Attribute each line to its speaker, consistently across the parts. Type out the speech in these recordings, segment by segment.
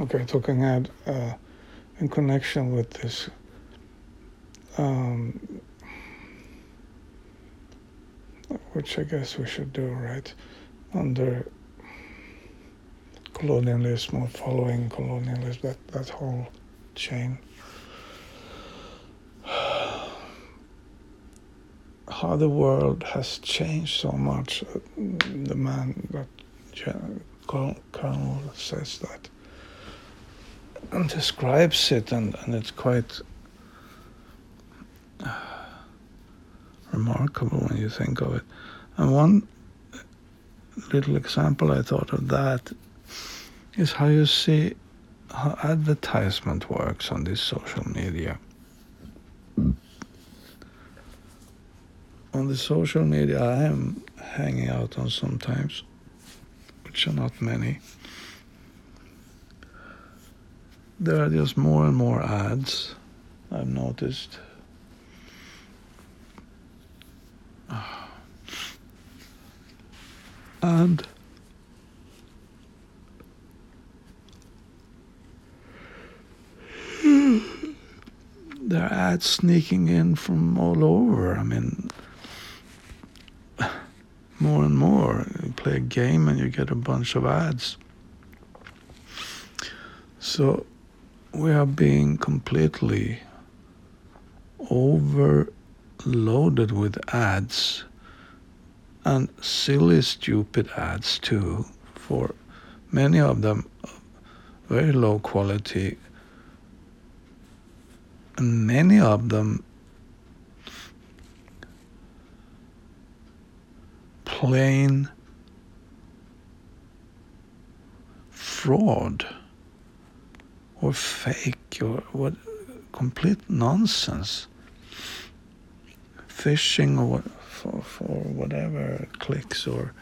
Speaker 1: Okay, talking in connection with this, um, which I guess we should do, right? Under colonialism or following colonialism, that whole chain. How the world has changed so much. The man that Colonel says that and describes it, and it's quite remarkable when you think of it. And one little example I thought of that is how you see how advertisement works on this social media. On the social media I am hanging out on sometimes, which are not many, there are just more and more ads, I've noticed. And there are ads sneaking in from all over. I mean, more and more. You play a game and you get a bunch of ads. So we are being completely overloaded with ads, and silly, stupid ads too, for many of them very low quality, and many of them plain fraud or fake or what, complete nonsense, phishing or what, for whatever clicks or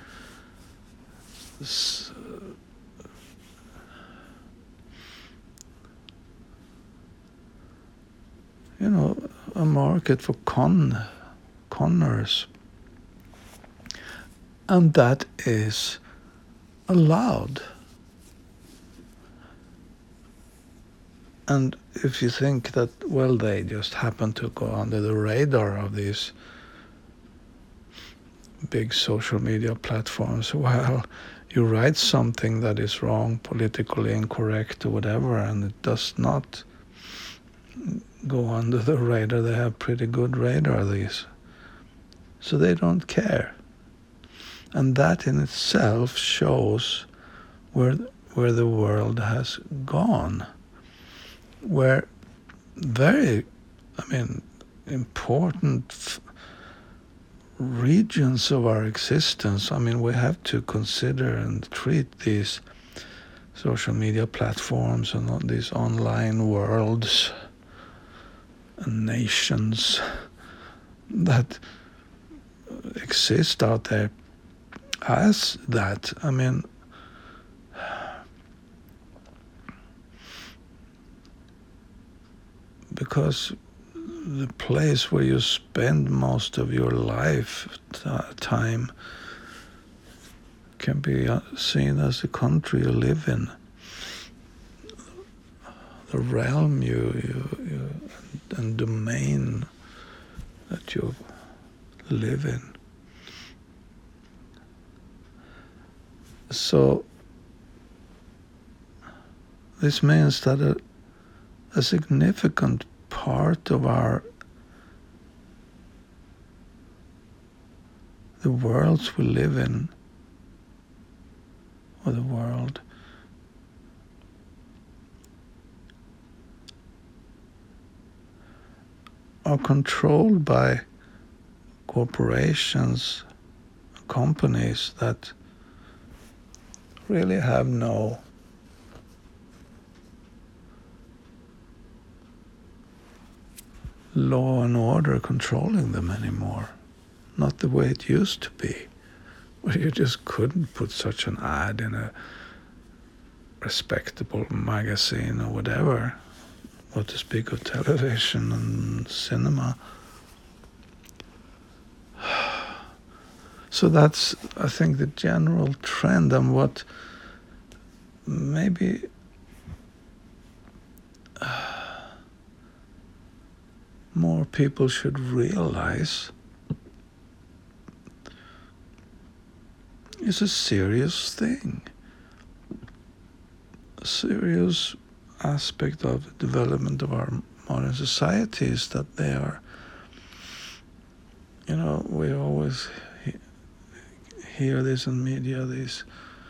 Speaker 1: a market for conners, and that is allowed. And if you think that, well, they just happen to go under the radar of these big social media platforms, well, you write something that is wrong, politically incorrect or whatever, and it does not go under the radar. They have pretty good radar, these. So they don't care. And that in itself shows where the world has gone. Where very, important regions of our existence, we have to consider and treat these social media platforms and these online worlds and nations that exist out there as that. Because the place where you spend most of your life time can be seen as the country you live in, the realm you and domain that you live in. So this means that a significant part of the worlds we live in, or the world, are controlled by corporations, companies that really have no law and order controlling them anymore. Not the way it used to be, where you just couldn't put such an ad in a respectable magazine or whatever, what to speak of television and cinema. So that's, I think, the general trend, and what maybe more people should realize is a serious thing. A serious aspect of the development of our modern society is that they are, we always hear this in media, these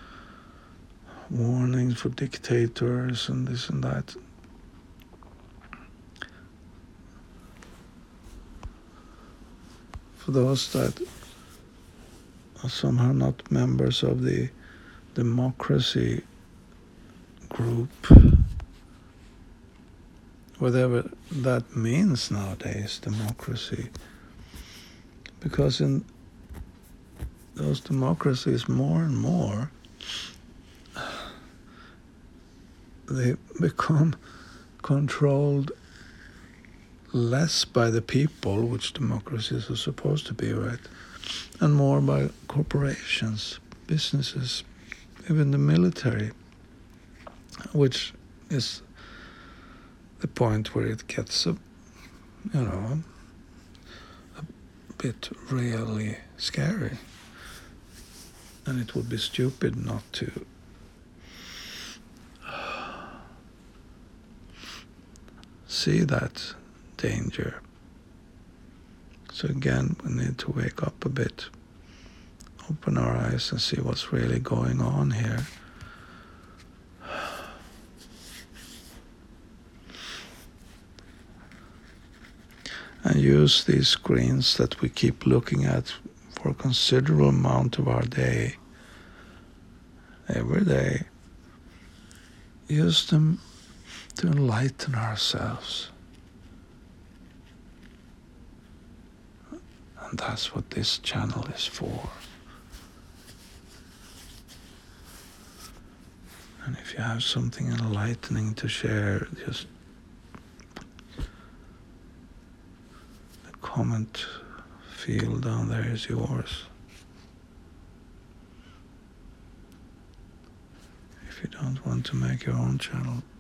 Speaker 1: warnings for dictators and this and that. For those that are somehow not members of the democracy group, whatever that means nowadays, democracy, because in those democracies more and more they become controlled less by the people, which democracies are supposed to be, right, and more by corporations, businesses, even the military, which is the point where it gets a bit really scary, and it would be stupid not to see that danger. So again, we need to wake up a bit, open our eyes and see what's really going on here. And use these screens that we keep looking at for a considerable amount of our day, every day. Use them to enlighten ourselves. And that's what this channel is for. And if you have something enlightening to share, just the comment field down there is yours. If you don't want to make your own channel,